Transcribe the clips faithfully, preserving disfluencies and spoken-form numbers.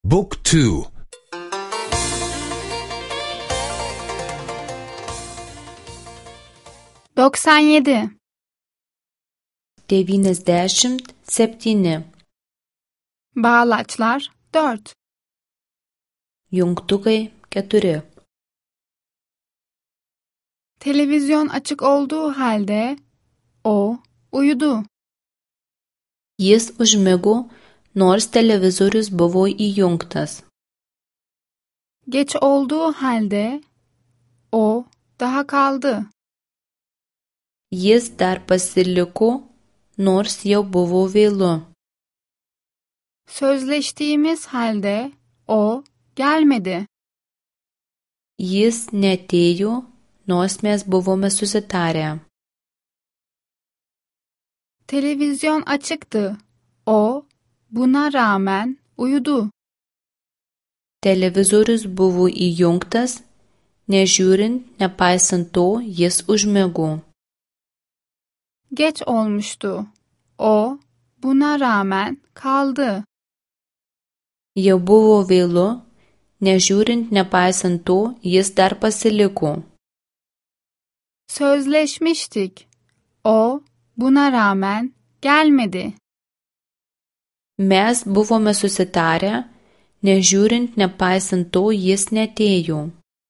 Book two. doksan yedi. devyniasdešimt septyni. Bağlaçlar dört. Jungtukai keturi. Televizyon açık olduğu halde o uyudu. Jis užmigo, nors televizorius buvo įjungtas. Geç olduğu halde o daha kaldı. Jis dar pasiliko, nors jau buvo vėlu. Sözleştiğimiz halde o gelmedi. Jis neatėjo, nors mes buvome susitarę. Televizyon açıktı. O buna rağmen uyudu. Televizorius buvo įjungtas, nežiūrint, nepaisant to, jis užmigo. Geç olmuştu. O buna rağmen kaldı. Jau buvo vėlu, nežiūrint, nepaisant to, jis dar pasiliko. Sözleşmiştik. O buna rağmen gelmedi. Mes buvome susitarę, nežiūrint, nepaisant to, jis neatėjo.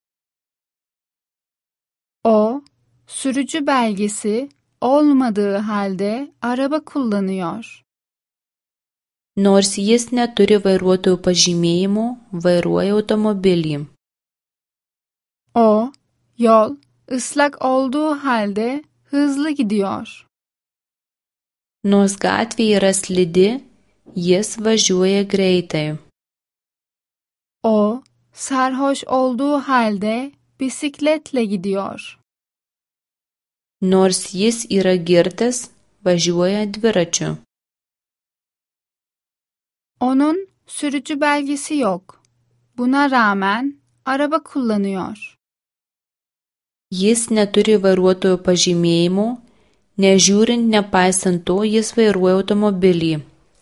O sürücü belgesi olmadığı halde araba kullanıyor. Nors jis neturi vairuotojo pažymėjimo, vairuoja automobilį. O yol ıslak olduğu halde hızlı gidiyor. Nors gatvė yra slidi, jis važiuoja greitai. O sarhoş olduğu halde bisikletle gidiyor. Nors jis yra girtas, važiuoja dviračiu. Onun sürücü belgesi yok. Buna rağmen araba kullanıyor. Jis neturi vairuotojo pažymėjimo, nežiūrint, nepaisant to, jis vairuoja automobilį.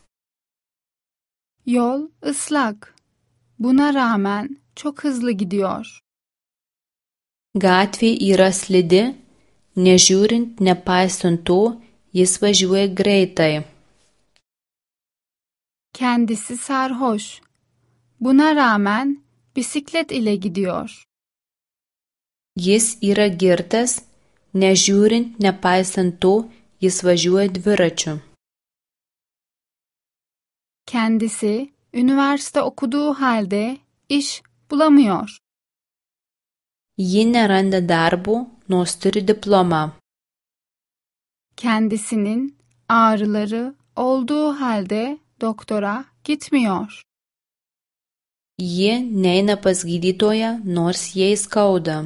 Yol ıslak. Buna rağmen çok hızlı gidiyor. Gatvė yra slidi, nežiūrint, nepaisant to, jis važiuoja greitai. Kendisi sarhoş. Buna rağmen bisiklet ile gidiyor. Jis yra girtas, nežiūrint, nepaisant to, jis važiuoja dviračiu. Kendisi üniversite okuduğu halde iş bulamıyor. Ji neranda darbo, nors turi diplomą. Kendisinin ağrıları olduğu halde doktora gitmiyor. Ji neina pas gydytoją, nors jai skauda.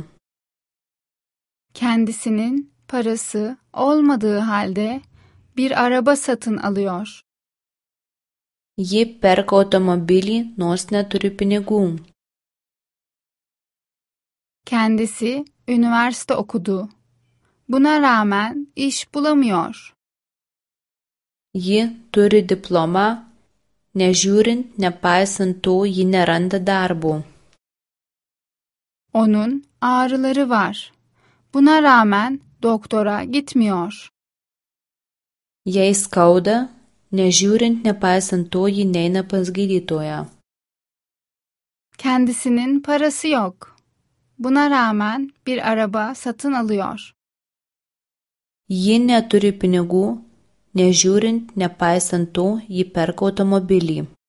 Kendisinin parası olmadığı halde bir araba satın alıyor. Ji perka automobilį, nors neturi pinigų. Kendisi üniversite okudu. Buna rağmen iş bulamıyor. Ji turi diplomą, nežiūrint, nepaisant to, ji neranda darbo. Onun ağrıları var. Buna rağmen doktora gitmiyor. Jai skauda, nežiūrint, nepaisant to, ji neina pas gydytoją. Kendisinin parası yok. Buna rağmen bir araba satın alıyor. Ji neturi pinigų, nežiūrint, nepaisant to, ji perka automobilį.